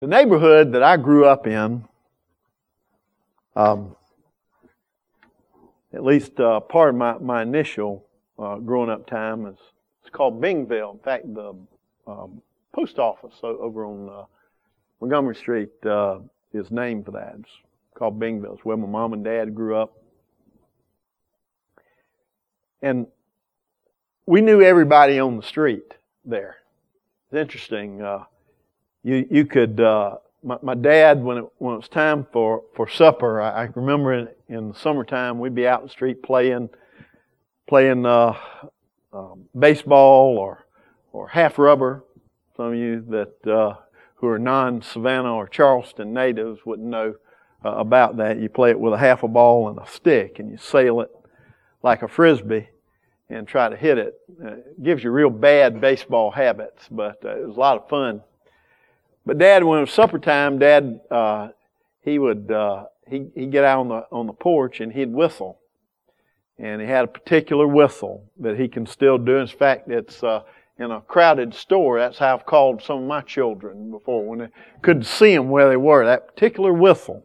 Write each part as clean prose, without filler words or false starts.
The neighborhood that I grew up in, at least part of my initial growing up time, it's called Bingville. In fact, the post office over on Montgomery Street is named for that. It's called Bingville. It's where my mom and dad grew up. And we knew everybody on the street there. It's interesting. You could, my dad, when it was time for supper, I remember in the summertime, we'd be out in the street playing baseball or half rubber. Some of you that who are non-Savannah or Charleston natives wouldn't know about that. You play it with a half a ball and a stick, and you sail it like a frisbee and try to hit it. It gives you real bad baseball habits, but it was a lot of fun. But Dad, when it was supper time, Dad he'd get out on the porch and he'd whistle, and he had a particular whistle that he can still do. In fact, it's in a crowded store. That's how I've called some of my children before when they couldn't see them where they were. That particular whistle.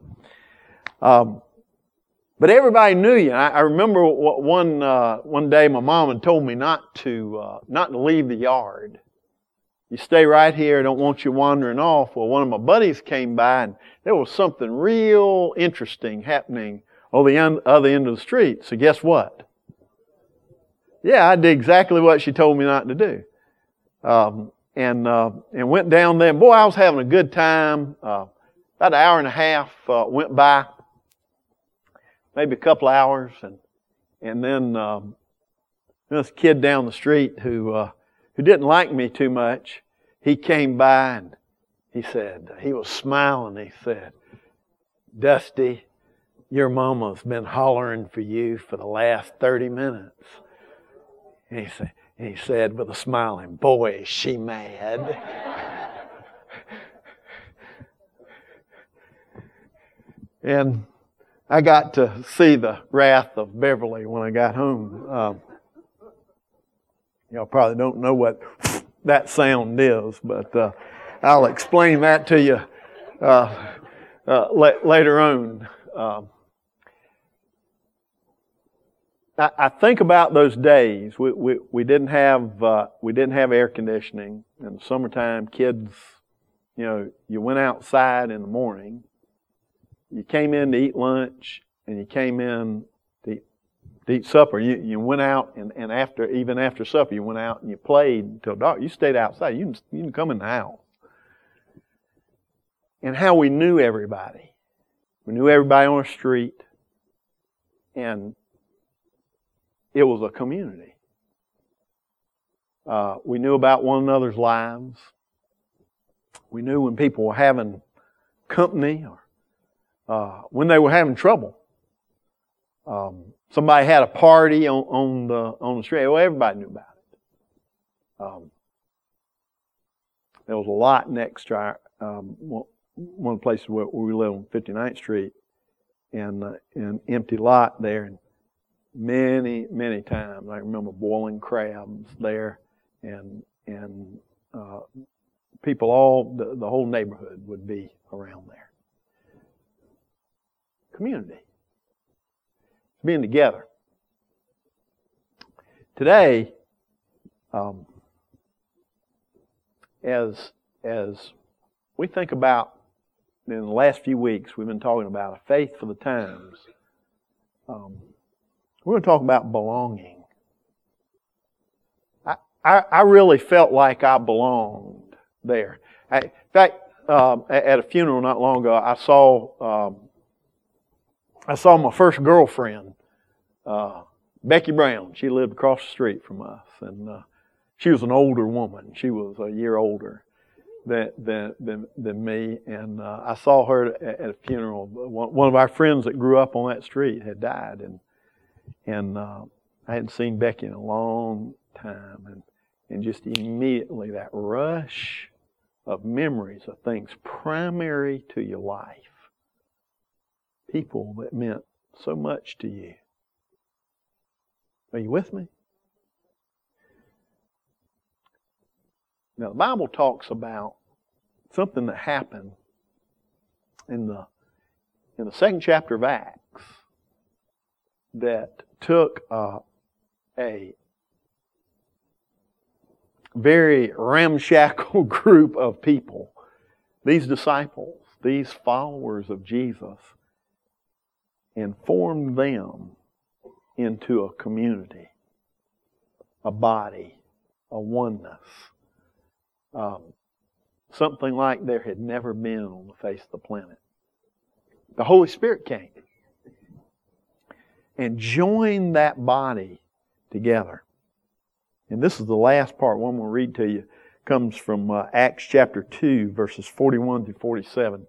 But everybody knew you. I remember one day my mom had told me not to leave the yard. You stay right here. I don't want you wandering off. Well, one of my buddies came by and there was something real interesting happening on the other end of the street. So guess what? Yeah, I did exactly what she told me not to do. And went down there. Boy, I was having a good time. About an hour and a half went by. Maybe a couple hours. And then this kid down the street who didn't like me too much, he came by and he said, he was smiling, he said, "Dusty, your mama's been hollering for you for the last 30 minutes. And he said with a smiling, "Boy, is she mad." And I got to see the wrath of Beverly when I got home. Y'all probably don't know what that sound is, but I'll explain that to you later on. I think about those days. We didn't have air conditioning in the summertime. Kids, you went outside in the morning. You came in to eat lunch, and you came in to eat supper. You went out, and even after supper, you went out and you played until dark. You stayed outside. You didn't come in the house. And how we knew everybody. We knew everybody on the street, and it was a community. We knew about one another's lives. We knew when people were having company or when they were having trouble. Somebody had a party on the street. Well, everybody knew about it. There was a lot next to our one of the places where we live on 59th Street, and an empty lot there. And many times I remember boiling crabs there, and people the whole neighborhood would be around there. Community. Being together. Today, as we think about, in the last few weeks, we've been talking about a faith for the times. We're going to talk about belonging. I really felt like I belonged there. In fact, at a funeral not long ago, I saw my first girlfriend, Becky Brown. She lived across the street from us, and she was an older woman. She was a year older than me, and I saw her at a funeral. One of our friends that grew up on that street had died, and I hadn't seen Becky in a long time, and just immediately that rush of memories of things primary to your life. People that meant so much to you. Are you with me? Now, the Bible talks about something that happened in the second chapter of Acts that took a very ramshackle group of people, these disciples, these followers of Jesus, and formed them into a community, a body, a oneness. Something like there had never been on the face of the planet. The Holy Spirit came and joined that body together. And this is the last part, one we'll read to you, comes from Acts chapter 2, verses 41 through 47.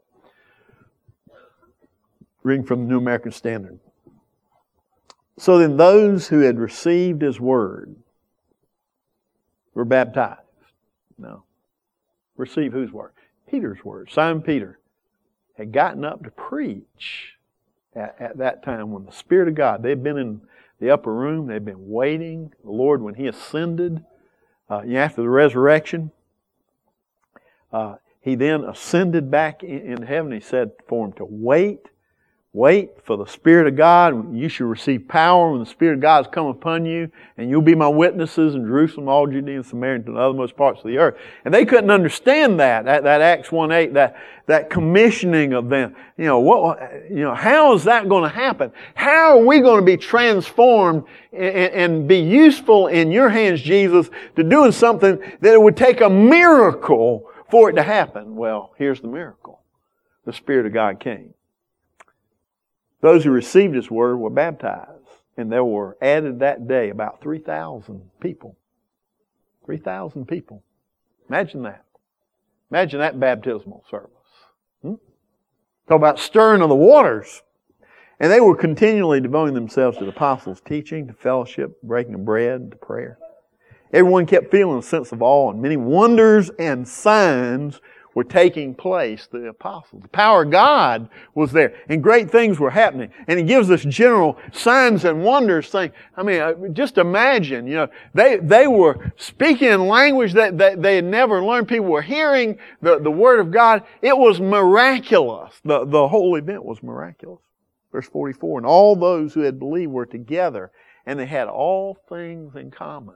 Reading from the New American Standard. So then those who had received His word were baptized. No. Receive whose word? Peter's word. Simon Peter had gotten up to preach at that time when the Spirit of God, they'd been in the upper room, they'd been waiting. The Lord, when He ascended, after the resurrection, He then ascended back in heaven. He said for them to wait for the Spirit of God. You shall receive power when the Spirit of God has come upon you, and you'll be my witnesses in Jerusalem, all Judea and Samaria, and to the othermost parts of the earth. And they couldn't understand that Acts 1:8, that commissioning of them. How is that going to happen? How are we going to be transformed and be useful in your hands, Jesus, to doing something that it would take a miracle for it to happen? Well, here's the miracle. The Spirit of God came. Those who received His word were baptized, and there were added that day about 3,000 people. 3,000 people. Imagine that. Imagine that baptismal service. Talk about stirring of the waters. And they were continually devoting themselves to the apostles' teaching, to fellowship, breaking of bread, and to prayer. Everyone kept feeling a sense of awe, and many wonders and signs were taking place to the apostles. The power of God was there, and great things were happening. And He gives us general signs and wonders thing. I mean, just imagine, they were speaking in language that they had never learned. People were hearing the Word of God. It was miraculous. The whole event was miraculous. Verse 44, and all those who had believed were together, and they had all things in common.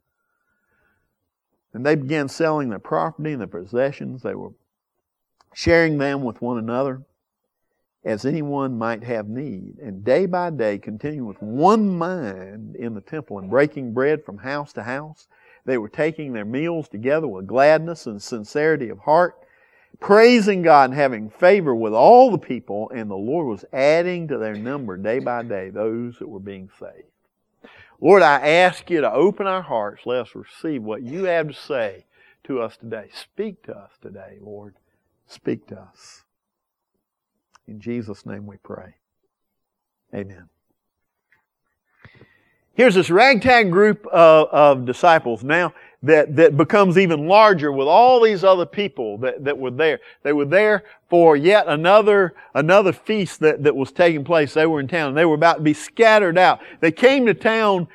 And they began selling their property and their possessions. They were sharing them with one another as anyone might have need. And day by day, continuing with one mind in the temple and breaking bread from house to house. They were taking their meals together with gladness and sincerity of heart, praising God and having favor with all the people. And the Lord was adding to their number day by day those that were being saved. Lord, I ask You to open our hearts. Let us receive what You have to say to us today. Speak to us today, Lord. Speak to us. In Jesus' name we pray. Amen. Here's this ragtag group of disciples now that becomes even larger with all these other people that were there. They were there for yet another feast that was taking place. They were in town. They were about to be scattered out. They came to town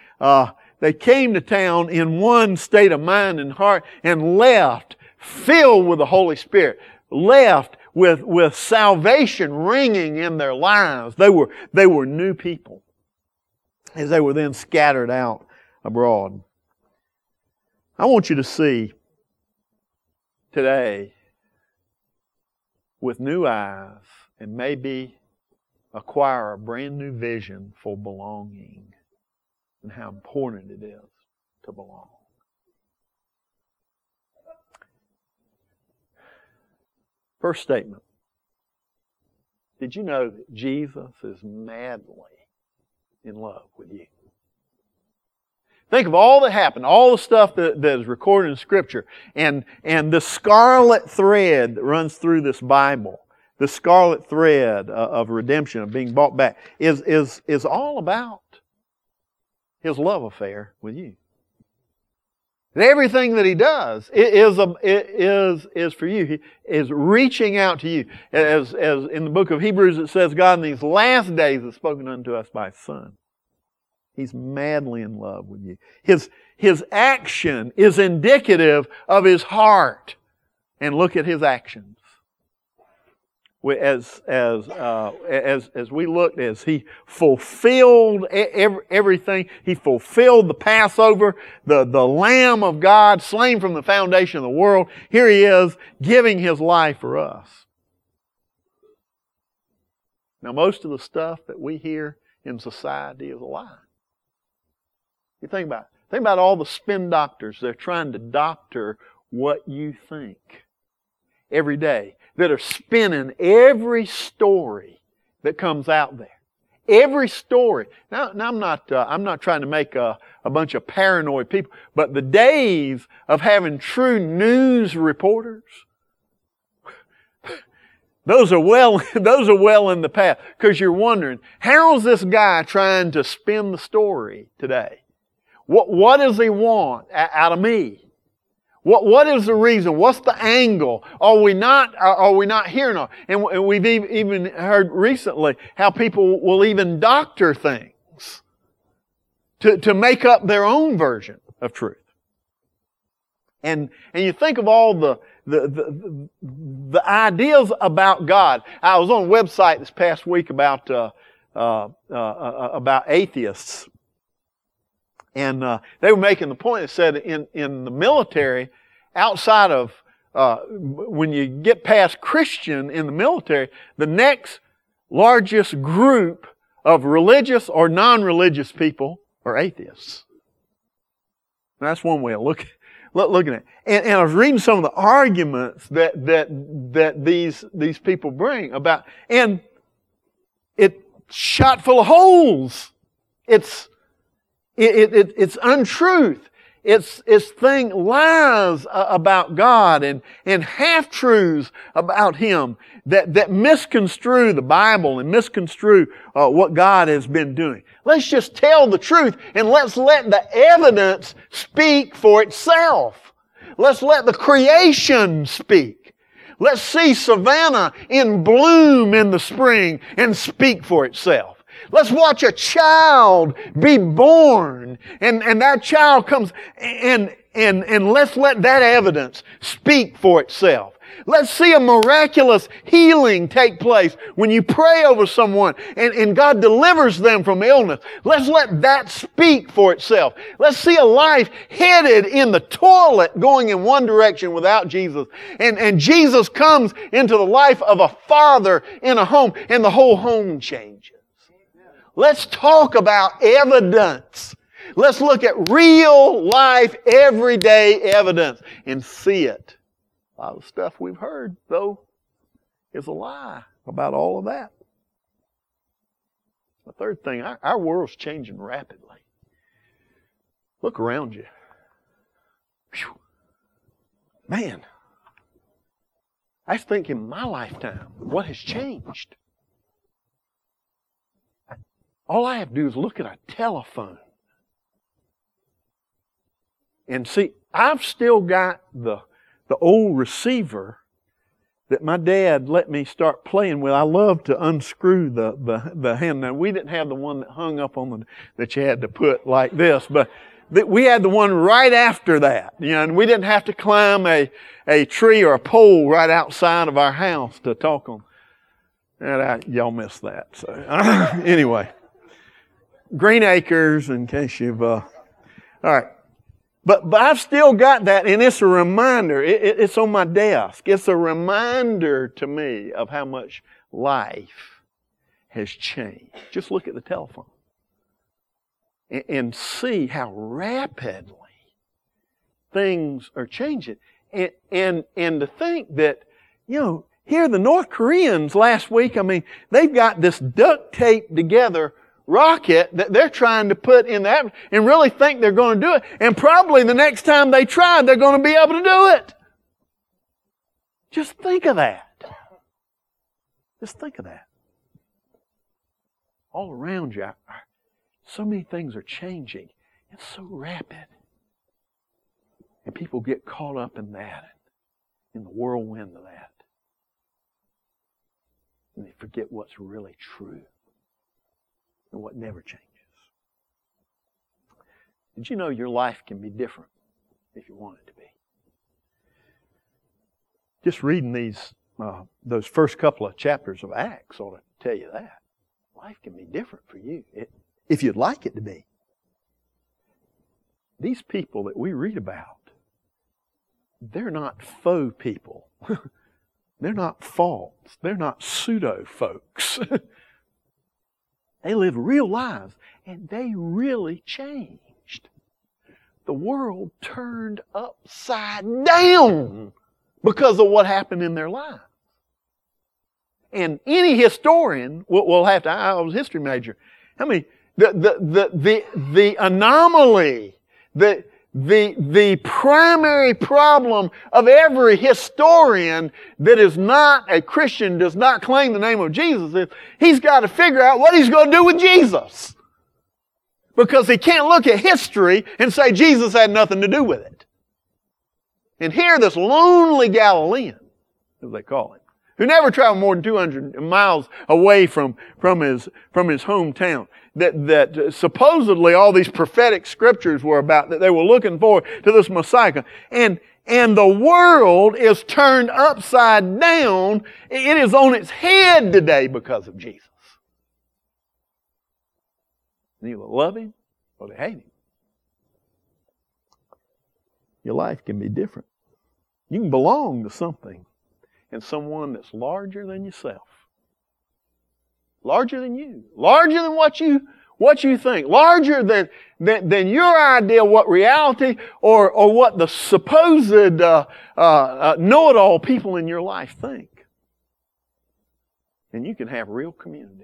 in one state of mind and heart and left filled with the Holy Spirit. Left with salvation ringing in their lives. They were new people as they were then scattered out abroad. I want you to see today with new eyes and maybe acquire a brand new vision for belonging and how important it is to belong. First statement. Did you know that Jesus is madly in love with you? Think of all that happened, all the stuff that is recorded in Scripture, and the scarlet thread that runs through this Bible, the scarlet thread of redemption, of being bought back, is all about His love affair with you. And everything that He does is for you. He is reaching out to you. As in the book of Hebrews it says, God in these last days has spoken unto us by His Son. He's madly in love with you. His action is indicative of His heart. And look at His actions. as we looked, as He fulfilled everything. He fulfilled the Passover, the Lamb of God slain from the foundation of the world. Here He is giving His life for us. Now, most of the stuff that we hear in society is a lie. You think about it. Think about all the spin doctors. They're trying to doctor what you think every day, that are spinning every story that comes out there. Every story. Now I'm not trying to make a bunch of paranoid people, but the days of having true news reporters, those are well in the past. Because you're wondering, how is this guy trying to spin the story today? What does he want out of me? What is the reason? What's the angle? Are we not hearing it? And we've even heard recently how people will even doctor things to make up their own version of truth. And you think of all the ideas about God. I was on a website this past week about atheists. And they were making the point that said in the military, outside of when you get past Christian in the military, the next largest group of religious or non-religious people are atheists. And that's one way of looking at it. And I was reading some of the arguments that these people bring about, and it's shot full of holes. It's untruth. It's lies about God and half-truths about Him that misconstrue the Bible and misconstrue what God has been doing. Let's just tell the truth and let's let the evidence speak for itself. Let's let the creation speak. Let's see Savannah in bloom in the spring and speak for itself. Let's watch a child be born and that child comes and let's let that evidence speak for itself. Let's see a miraculous healing take place when you pray over someone and God delivers them from illness. Let's let that speak for itself. Let's see a life headed in the toilet going in one direction without Jesus. And Jesus comes into the life of a father in a home and the whole home changes. Let's talk about evidence. Let's look at real life, everyday evidence and see it. A lot of the stuff we've heard, though, is a lie about all of that. The third thing, our world's changing rapidly. Look around you. Whew. Man, I think in my lifetime, what has changed? All I have to do is look at a telephone. And see, I've still got the old receiver that my dad let me start playing with. I love to unscrew the hand. Now, we didn't have the one that hung up on that you had to put like this, but we had the one right after that. You know, and we didn't have to climb a tree or a pole right outside of our house to talk on. And y'all missed that. So anyway. Green Acres, in case you've... all right. But I've still got that, and it's a reminder. It's on my desk. It's a reminder to me of how much life has changed. Just look at the telephone and see how rapidly things are changing. And to think that, here the North Koreans last week, they've got this duct tape together rocket that they're trying to put in that and really think they're going to do it. And probably the next time they try, they're going to be able to do it. Just think of that. Just think of that. All around you, so many things are changing. It's so rapid. And people get caught up in that, in the whirlwind of that. And they forget what's really true. And what never changes. Did you know your life can be different if you want it to be? Just reading these those first couple of chapters of Acts ought to tell you that. Life can be different for you, if you'd like it to be. These people that we read about, they're not faux people. They're not false. They're not pseudo folks. They live real lives, and they really changed. The world turned upside down because of what happened in their lives. And any historian will have to, I was a history major, the anomaly, the primary problem of every historian that is not a Christian, does not claim the name of Jesus, is he's got to figure out what he's going to do with Jesus. Because he can't look at history and say Jesus had nothing to do with it. And here this lonely Galilean, as they call him, who never traveled more than 200 miles away from his hometown, that supposedly all these prophetic scriptures were about, that they were looking forward to this Messiah. And the world is turned upside down. It is on its head today because of Jesus. They either love Him or they hate Him. Your life can be different. You can belong to something and someone that's larger than yourself. Larger than you. Larger than what you think. Larger than your idea of what reality or what the supposed know-it-all people in your life think. And you can have real community.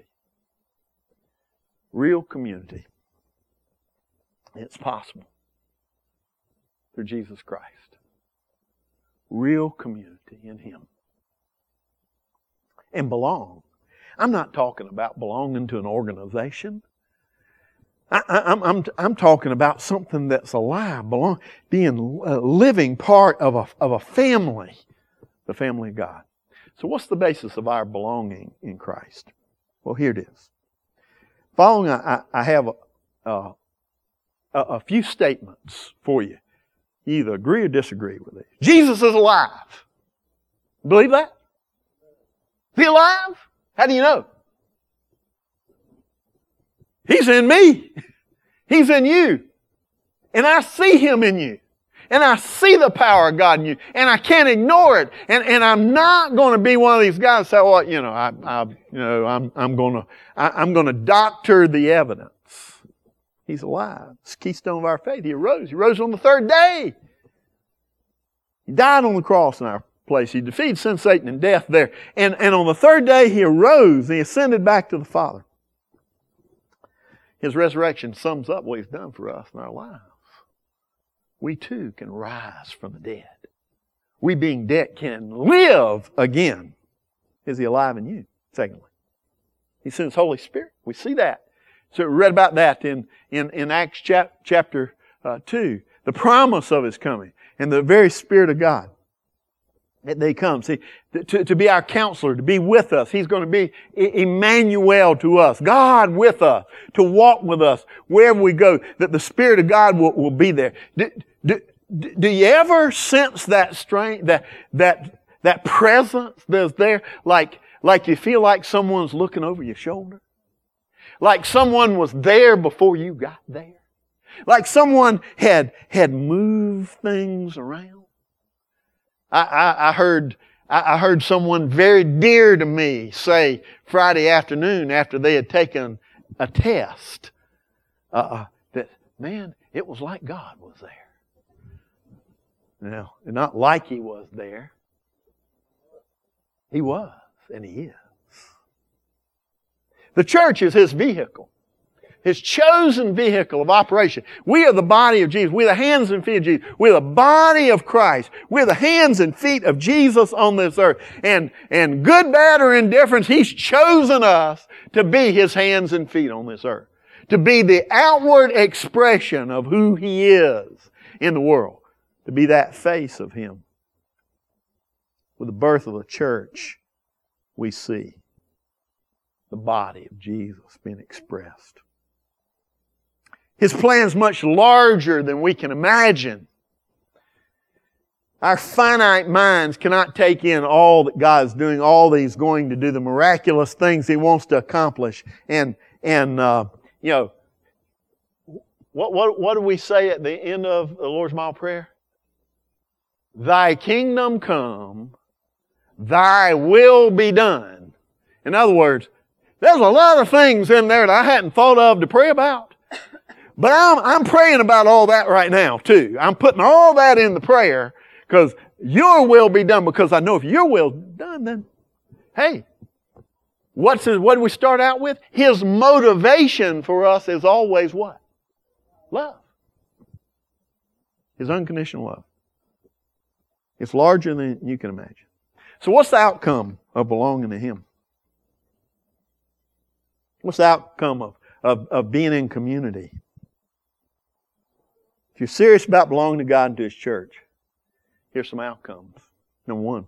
Real community. It's possible through Jesus Christ. Real community in Him. And belong. I'm not talking about belonging to an organization. I'm talking about something that's alive, being a living part of a family, the family of God. So what's the basis of our belonging in Christ? Well, here it is. Following, I have a few statements for you. You either agree or disagree with it. Jesus is alive. Believe that? Is He alive? How do you know? He's in me. He's in you. And I see Him in you. And I see the power of God in you. And I can't ignore it. And I'm not going to be one of these guys who say, well, I'm going to doctor the evidence. He's alive. It's the keystone of our faith. He arose. He rose on the third day. He died on the cross in our place. He defeated sin, Satan, and death there. And on the third day, He arose and He ascended back to the Father. His resurrection sums up what He's done for us in our lives. We too can rise from the dead. We being dead can live again. Is He alive in you? Secondly, He sends Holy Spirit. We see that. So we read about that in Acts chapter 2. The promise of His coming and the very Spirit of God. That they come. See, to be our counselor, to be with us. He's going to be Emmanuel to us. God with us. To walk with us wherever we go. That the Spirit of God will be there. Do you ever sense that strength, that presence that's there? Like you feel like someone's looking over your shoulder? Like someone was there before you got there? Like someone had moved things around? I heard someone very dear to me say Friday afternoon after they had taken a test that, man, it was like God was there. Now, not like He was there. He was, and He is. The church is His vehicle. His chosen vehicle of operation. We are the body of Jesus. We're the hands and feet of Jesus. We're the body of Christ. We're the hands and feet of Jesus on this earth. And good, bad, or indifference, He's chosen us to be His hands and feet on this earth. To be the outward expression of who He is in the world. To be that face of Him. With the birth of the church, we see the body of Jesus being expressed. His plan is much larger than we can imagine. Our finite minds cannot take in all that God's doing, all that He's going to do, the miraculous things He wants to accomplish. And you know, what do we say at the end of the Lord's Mile prayer? Thy kingdom come, Thy will be done. In other words, there's a lot of things in there that I hadn't thought of to pray about. But I'm praying about all that right now too. I'm putting all that in the prayer because Your will be done. Because I know if Your will is done, then, hey, what do we start out with? His motivation for us is always what? Love. His unconditional love. It's larger than you can imagine. So what's the outcome of belonging to Him? What's the outcome of being in community? If you're serious about belonging to God and to His church, here's some outcomes. Number one,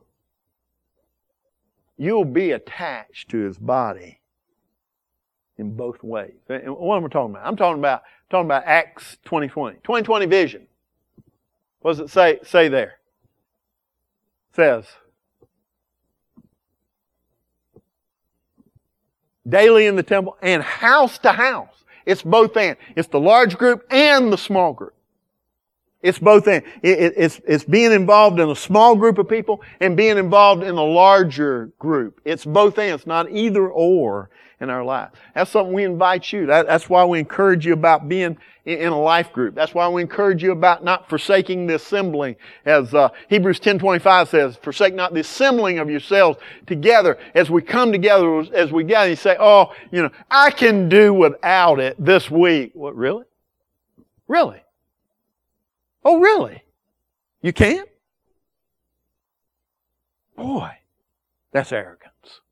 you'll be attached to His body in both ways. And what am I talking about? I'm talking about Acts 2020. 2020 vision. What does it say there? It says, daily in the temple and house to house. It's both and. It's the large group and the small group. It's both and. It's being involved in a small group of people and being involved in a larger group. It's both and. It's not either or in our life. That's something we invite you. That's why we encourage you about being in a life group. That's why we encourage you about not forsaking the assembling. As Hebrews 10:25 says, forsake not the assembling of yourselves together as we come together, as we gather. You say, oh, I can do without it this week. What, really? Really? Oh, really? You can't? Boy, that's arrogance.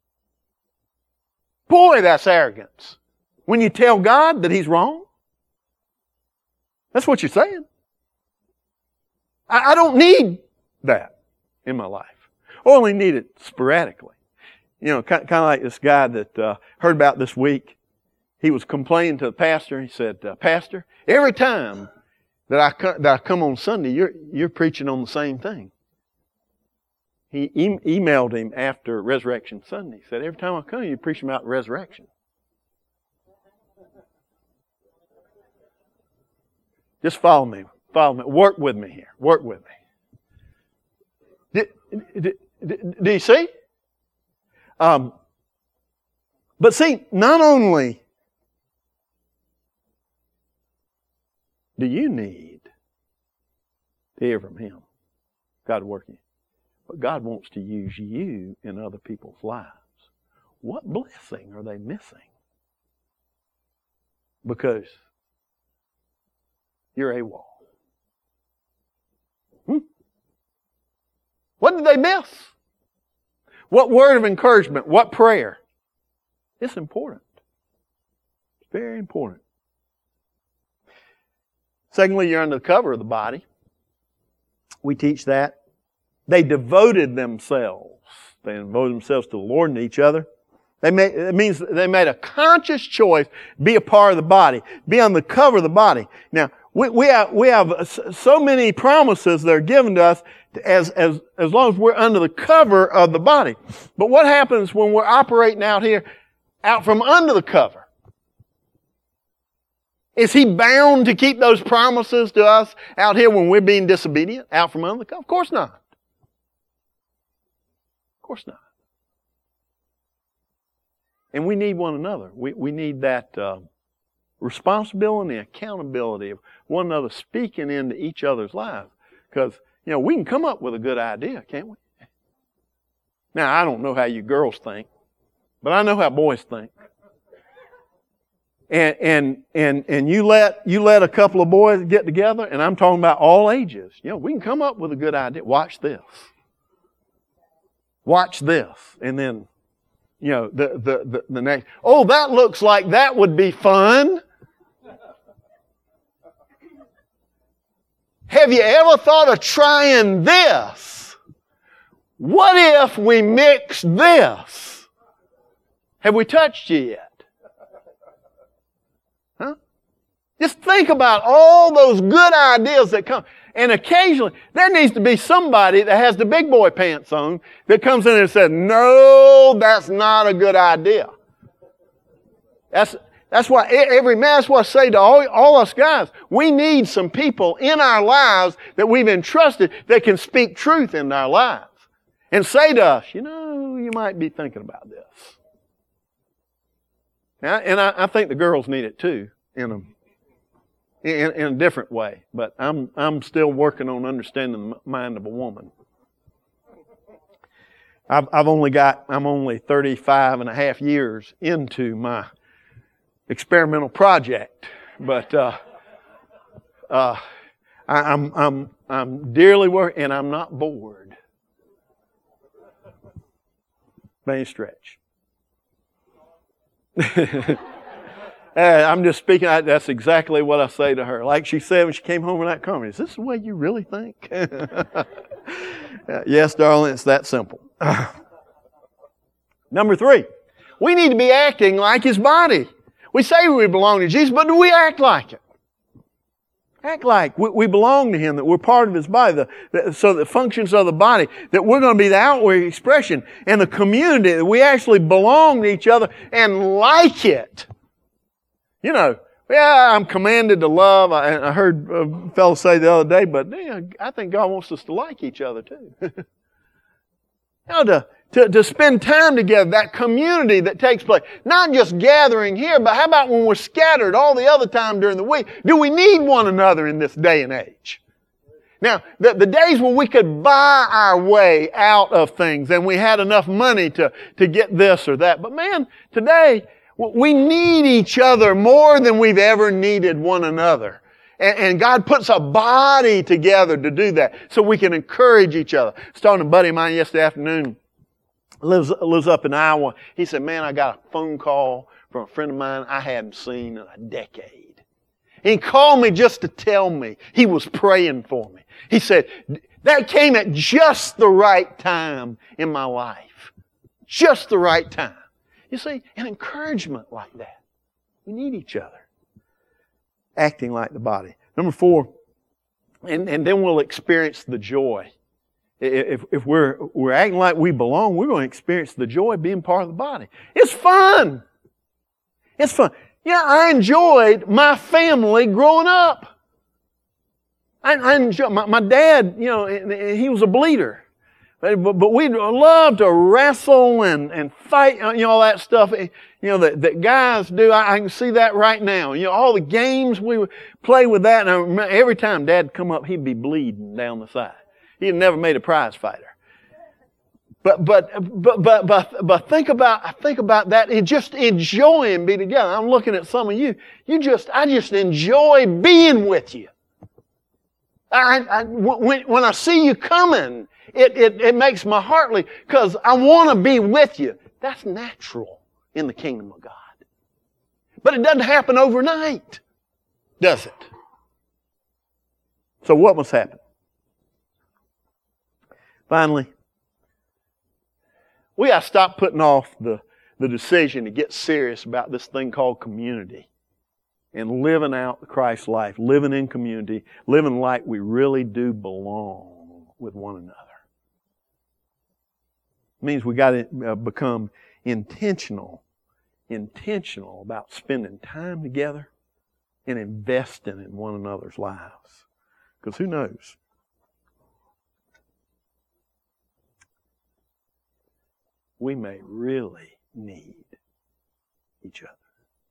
Boy, that's arrogance. When you tell God that He's wrong, that's what you're saying. I don't need that in my life. I only need it sporadically. Kind of like this guy that heard about this week. He was complaining to the pastor. He said, Pastor, every time that I come on Sunday, you're preaching on the same thing. He emailed him after Resurrection Sunday. He said, every time I come, you preach about resurrection. Just follow me. Work with me here. Work with me. Do you see? But see, not only do you need to hear from Him, God working, but God wants to use you in other people's lives. What blessing are they missing? Because you're AWOL. What did they miss? What word of encouragement? What prayer? It's important. It's very important. Secondly, you're under the cover of the body. We teach that. They devoted themselves. They devoted themselves to the Lord and to each other. It means they made a conscious choice, be a part of the body, be on the cover of the body. Now, we have so many promises that are given to us as long as we're under the cover of the body. But what happens when we're operating out here, out from under the cover? Is He bound to keep those promises to us out here when we're being disobedient, out from under the cover? Of course not. Of course not. And we need one another. We need that responsibility and accountability of one another speaking into each other's lives. Because, we can come up with a good idea, can't we? Now, I don't know how you girls think, but I know how boys think. And you let a couple of boys get together, and I'm talking about all ages. We can come up with a good idea. Watch this. Watch this. And then, the next, oh, that looks like that would be fun. Have you ever thought of trying this? What if we mix this? Have we touched you yet? Huh? Just think about all those good ideas that come. And occasionally, there needs to be somebody that has the big boy pants on that comes in and says, no, that's not a good idea. That's why that's what I say to all us guys. We need some people in our lives that we've entrusted that can speak truth in our lives. And say to us, you might be thinking about this. And I think the girls need it too, in a different way. But I'm still working on understanding the mind of a woman. I'm only 35 and a half years into my experimental project, but I'm dearly working, and I'm not bored by any stretch. I'm just speaking. That's exactly what I say to her. Like she said when she came home with that comment, is this the way you really think? Yes, darling, it's that simple. Number 3, we need to be acting like His body. We say we belong to Jesus, but do we act like it? Act like we belong to Him, that we're part of His body, so the functions of the body, that we're going to be the outward expression and the community, that we actually belong to each other and like it. I'm commanded to love. I heard a fellow say the other day, but I think God wants us to like each other too. To spend time together, that community that takes place. Not just gathering here, but how about when we're scattered all the other time during the week? Do we need one another in this day and age? Now, the days when we could buy our way out of things and we had enough money to get this or that. But man, today, we need each other more than we've ever needed one another. And God puts a body together to do that so we can encourage each other. I was talking to a buddy of mine yesterday afternoon. Lives up in Iowa. He said, man, I got a phone call from a friend of mine I hadn't seen in a decade. He called me just to tell me he was praying for me. He said, that came at just the right time in my life. Just the right time. You see, an encouragement like that. We need each other. Acting like the body. Number 4, and then we'll experience the joy. If we're acting like we belong, we're going to experience the joy of being part of the body. It's fun. It's fun. I enjoyed my family growing up. I enjoyed my dad. He was a bleeder, but we loved to wrestle and fight. All that stuff. That guys do. I can see that right now. All the games we would play with that. And I remember every time Dad'd come up, he'd be bleeding down the side. He had never made a prize fighter. But think about that and just enjoying being together. I'm looking at some of you. I just enjoy being with you. When I see you coming, it makes my heart leap because I want to be with you. That's natural in the kingdom of God. But it doesn't happen overnight, does it? So what must happen? Finally, we got to stop putting off the decision to get serious about this thing called community and living out Christ's life, living in community, living like we really do belong with one another. It means we got to become intentional about spending time together and investing in one another's lives. Because who knows? We may really need each other.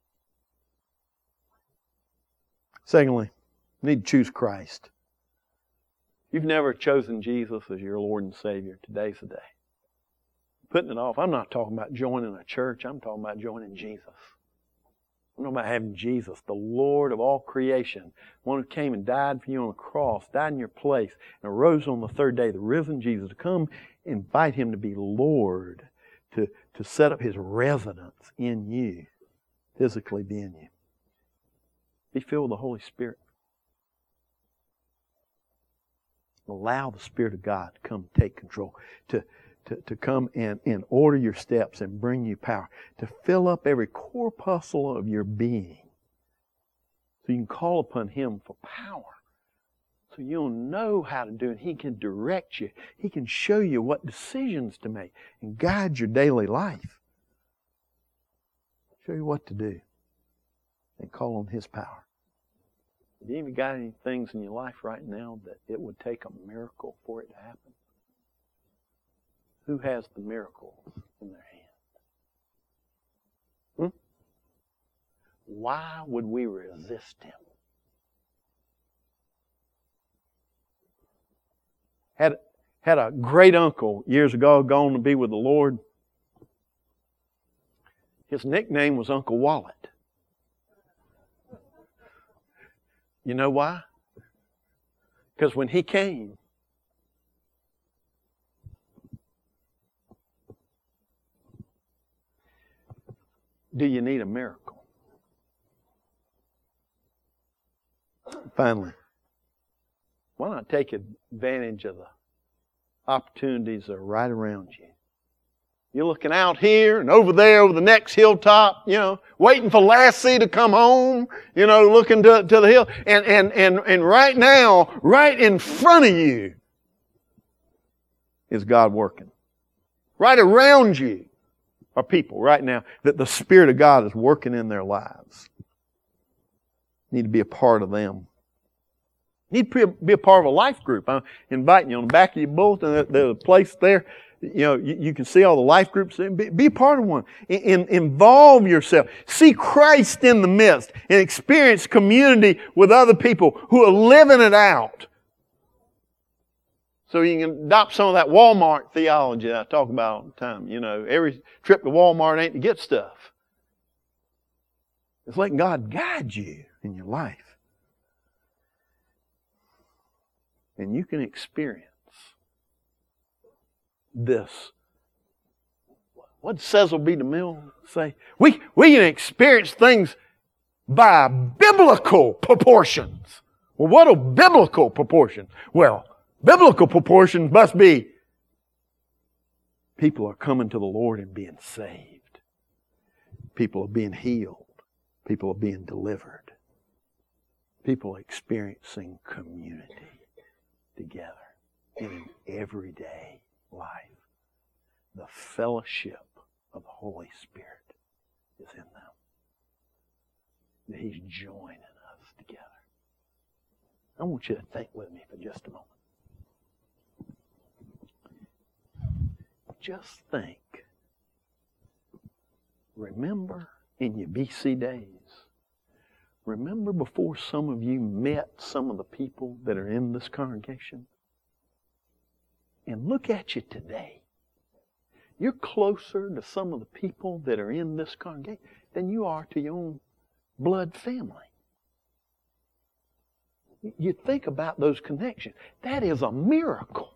Secondly, we need to choose Christ. If you've never chosen Jesus as your Lord and Savior, today's the day. Putting it off. I'm not talking about joining a church. I'm talking about joining Jesus. I'm talking about having Jesus, the Lord of all creation, one who came and died for you on the cross, died in your place, and arose on the third day, the risen Jesus, to come invite Him to be Lord, to set up His residence in you, physically be in you. Be filled with the Holy Spirit. Allow the Spirit of God to come and take control, to come and order your steps and bring you power, to fill up every corpuscle of your being so you can call upon Him for power, so So you'll know how to do it. He can direct you. He can show you what decisions to make and guide your daily life. Show you what to do. And call on His power. Have you even got any things in your life right now that it would take a miracle for it to happen? Who has the miracles in their hand? Why would we resist Him? Had a great uncle years ago gone to be with the Lord. His nickname was Uncle Wallet. You know why? Because when he came, do you need a miracle? Finally, why not take advantage of the opportunities that are right around you? You're looking out here and over there, over the next hilltop, waiting for Lassie to come home, looking to the hill. And right now, right in front of you, is God working. Right around you are people right now that the Spirit of God is working in their lives. You need to be a part of them. You need to be a part of a life group. I'm inviting you on the back of your bulletin. There's a place there. You can see all the life groups. Be a part of one. Involve yourself. See Christ in the midst and experience community with other people who are living it out. So you can adopt some of that Walmart theology that I talk about all the time. Every trip to Walmart ain't to get stuff. It's letting God guide you in your life. And you can experience this. What did Cecil B. DeMille say? We can experience things by biblical proportions. Well, what are biblical proportions? Well, biblical proportions must be people are coming to the Lord and being saved. People are being healed. People are being delivered. People are experiencing community together in an everyday life. The fellowship of the Holy Spirit is in them. That He's joining us together. I want you to think with me for just a moment. Just think. Remember in your BC days. Remember before some of you met some of the people that are in this congregation? And look at you today. You're closer to some of the people that are in this congregation than you are to your own blood family. You think about those connections. That is a miracle.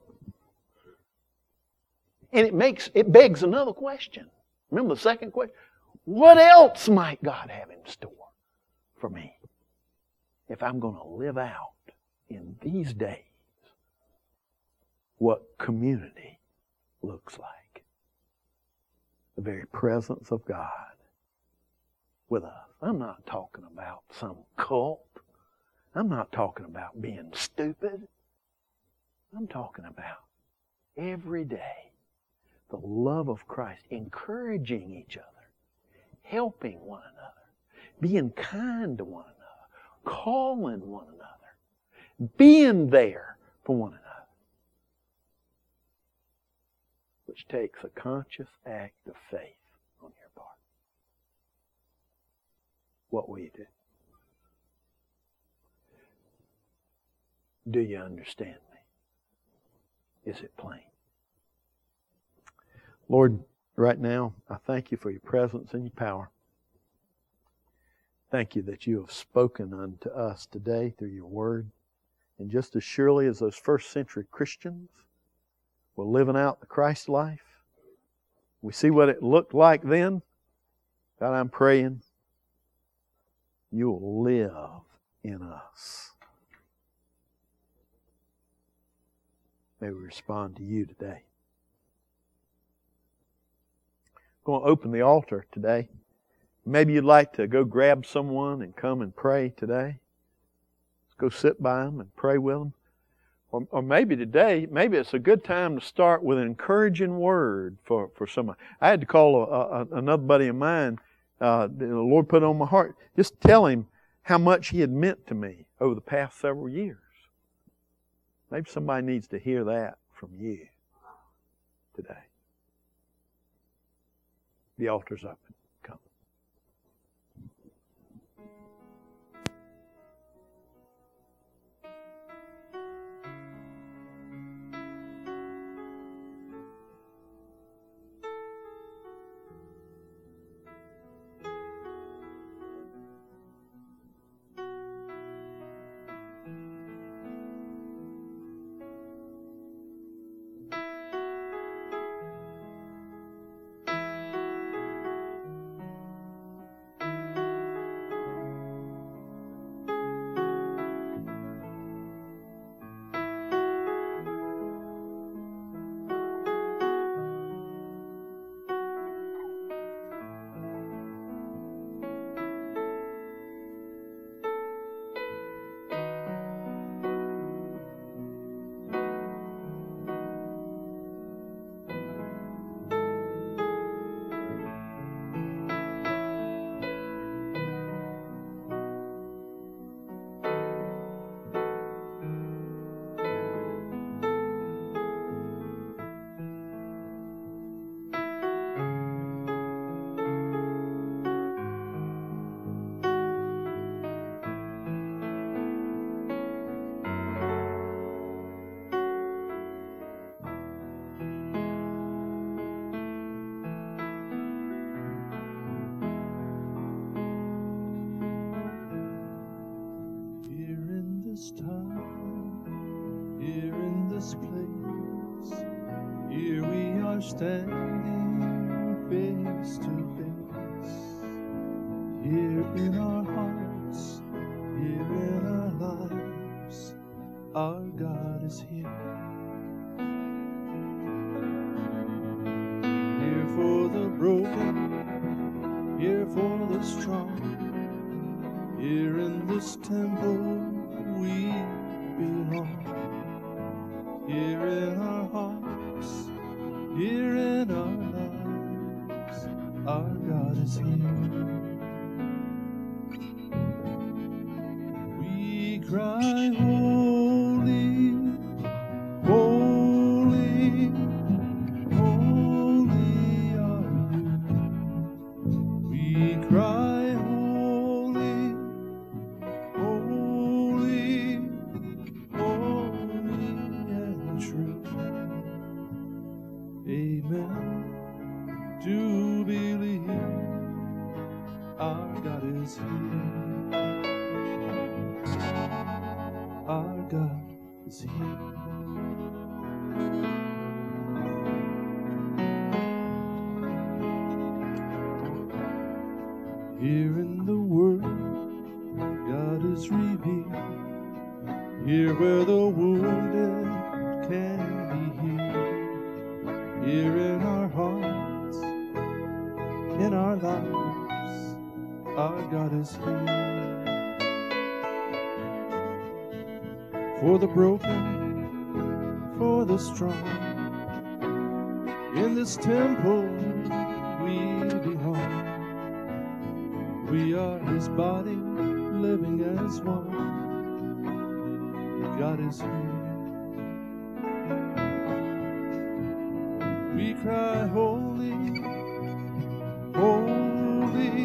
And it begs another question. Remember the second question? What else might God have in store for me if I'm going to live out in these days what community looks like? The very presence of God with us. I'm not talking about some cult. I'm not talking about being stupid. I'm talking about every day the love of Christ, encouraging each other, helping one another, being kind to one another, calling one another, being there for one another. Which takes a conscious act of faith on your part. What will you do? Do you understand me? Is it plain? Lord, right now, I thank you for your presence and your power. Thank you that you have spoken unto us today through your word. And just as surely as those first century Christians were living out the Christ life, we see what it looked like then. God, I'm praying you will live in us. May we respond to you today. I'm going to open the altar today. Maybe you'd like to go grab someone and come and pray today. Let's go sit by them and pray with them. Or maybe today, maybe it's a good time to start with an encouraging word for somebody. I had to call another buddy of mine, the Lord put on my heart, just tell him how much he had meant to me over the past several years. Maybe somebody needs to hear that from you today. The altar's open. Come. Time, here in this place, here we are standing face to face. Here in our hearts, here in our lives, our God is here. Here for the broken, here for the strong, here in this temple we belong. Here in our hearts, here in our lives, our God is here. We cry, holy, holy, holy are you. We cry, holy, holy, holy and true. Amen. Do believe our God is here. Our God is here. Here in the Word, God is revealed. Here where the wounded can be healed. Here in our hearts, in our lives, our God is here. For the broken, for the strong, in this temple we belong. We are His body, living as one. God is here. We cry, holy, holy,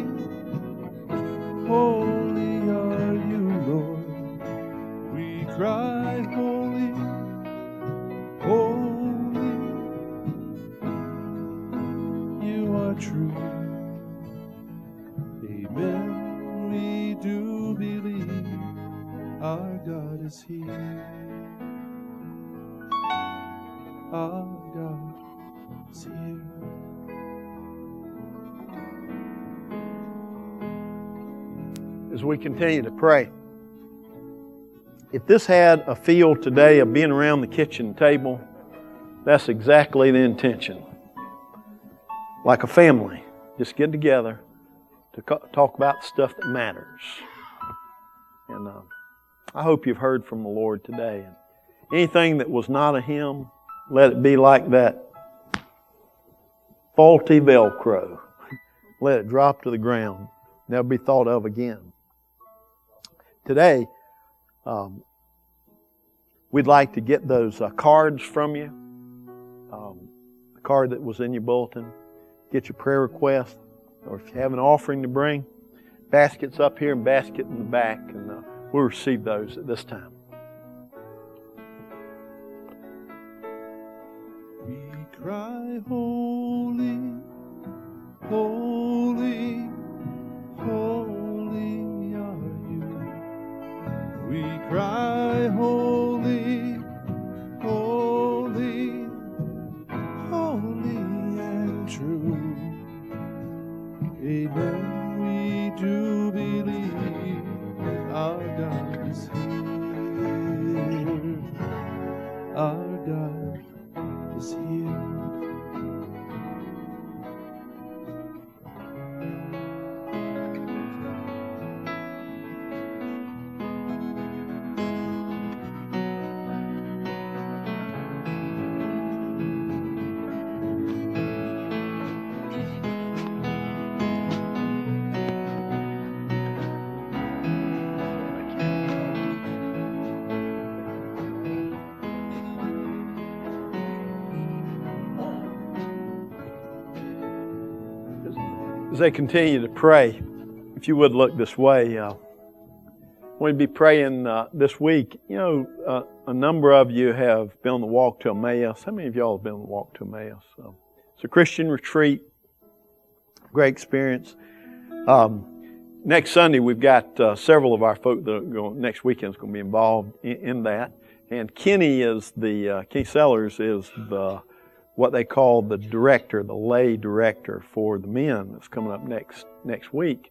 holy are you, Lord. We cry, holy, holy, you are true. Amen. We do believe our God is here. Our God is here. As we continue to pray, if this had a feel today of being around the kitchen table, that's exactly the intention. Like a family, just get together to talk about stuff that matters. And I hope you've heard from the Lord today. And anything that was not of Him, let it be like that faulty Velcro. Let it drop to the ground. Never be thought of again. Today, we'd like to get those cards from you. The card that was in your bulletin. Get your prayer request. Or if you have an offering to bring, baskets up here and basket in the back. And we'll receive those at this time. We cry, holy, holy, holy are you. We cry, holy, holy, holy and true. Amen. We do believe our God is here. Our God is here. As they continue to pray, if you would look this way, we'll be praying this week. You know, a number of you have been on the walk to Emmaus. How many of y'all have been on the walk to Emmaus? It's a Christian retreat, great experience. Next Sunday, we've got several of our folk that are going, next weekend is going to be involved in that. And Kenny Sellers is what they call the director, the lay director for the men that's coming up next week.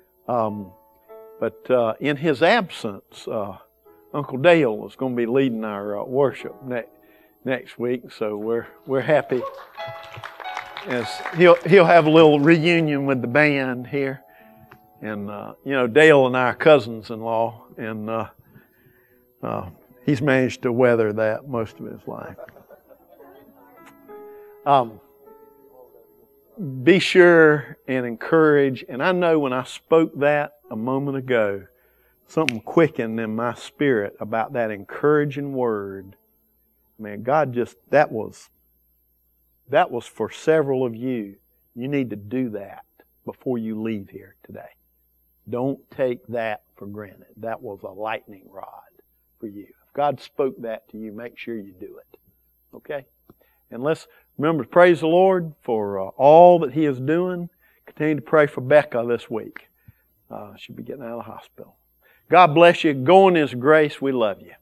But in his absence, Uncle Dale is going to be leading our worship next week. So we're happy as he'll have a little reunion with the band here. And you know, Dale and I are cousins-in-law, and he's managed to weather that most of his life. Be sure and encourage. And I know when I spoke that a moment ago, something quickened in my spirit about that encouraging word. Man, God that was for several of you. You need to do that before you leave here today. Don't take that for granted. That was a lightning rod for you. If God spoke that to you, make sure you do it. Okay? And let's remember to praise the Lord for all that He is doing. Continue to pray for Becca this week. She'll be getting out of the hospital. God bless you. Go in His grace. We love you.